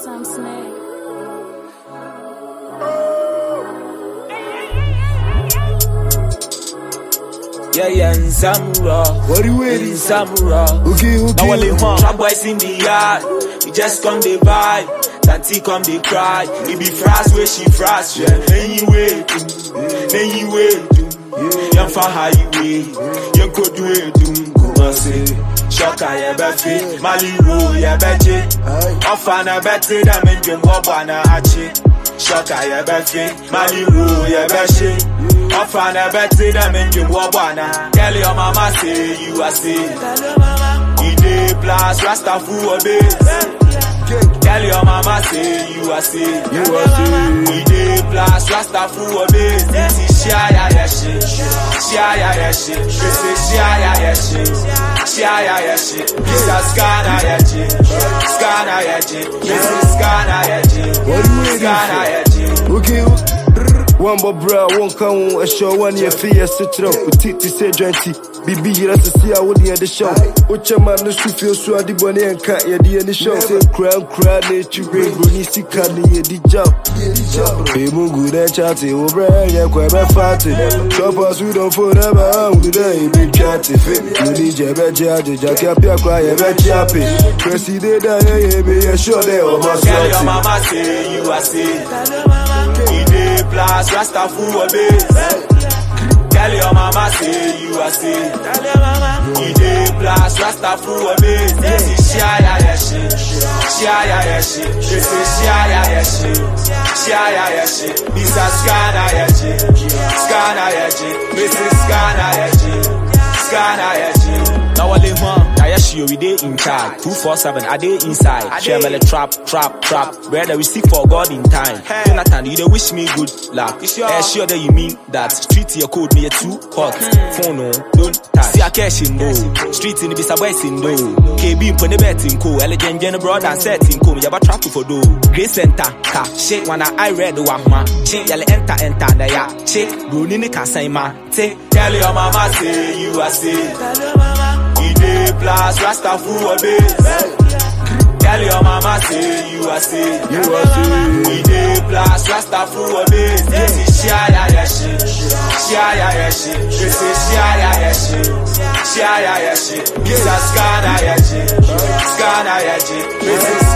Sam Snake. Yeah, Zamura. What you waiting? Zamura. Okay. Now all the trap boys in the yard. We just come the vibe. Tanti come the cry. It be fast where she fast. Yeah. Anyway, Young for highway. Young could do it. Go say. Shoka ya befi. Malibu ya bechi. Ofana beti da menjem wabana achi. Shoka ya befi. Malibu ya bechi. Ofana beti da menjem wabana. Tell your mama say you are sick. Ide plus Rastafu obey. Tell your mama say you are sick. Ide plus Rastafu obey. Shia ya shit. Shia ya shit. Shia ya shit. Shia ya shit. This is Skana ya shit. Skana ya shit. This is Skana ya shit. Skana ya shit. Okay. One bra, one come, a show 1 year free as sit up with Titi say jointy. BB, you have to see how would the show. Ochaman, no feel so the bonnet and cat, yeah, the show. Say, crown, nature, bring Brunisi, candy, the job. People good and chatty, over, yeah, quite a fatty. Choppers, we don't forever, we don't be chatty. You need your bed, Jack, up your cry, a bed, chappy. President, yeah, be a show there, or my tell your mama say you are sick. Plus Rastafu obey. Tell your mama say you are sick. Ide plus Rastafu obey. This is Shia ya shit. Shia ya shit. This is Shia ya shit. Shia ya shit. This is Skana ya shit. Skana ya shit. This is Skana ya shit. Skana ya shit. Now all in one, Dayashi, we dey in charge. 247, I dey inside. Share me trap. Brother, we seek for God in time. Jonathan, you dey wish me good luck. Sure that you mean that. Street your code me too hot. Phone no, don't touch. See a cash in no. Street in the bisa boys in do. KB in pone bet in co. Elegant gen brother and set in co. Yaba trap for do. Grace center, ka. Shake when I read the wahma. Shake yale enter na ya. Shake, Brunini can say ma. Tell your mama say you are sick. Ide plus Rastafu obey. Tell your mama say you are sick. Ide plus Rastafu obey. This is Shia ya shit. Shia ya shit. This is Shia ya shit. Shia ya shit. This is Skana ya shit. Skana ya shit. This is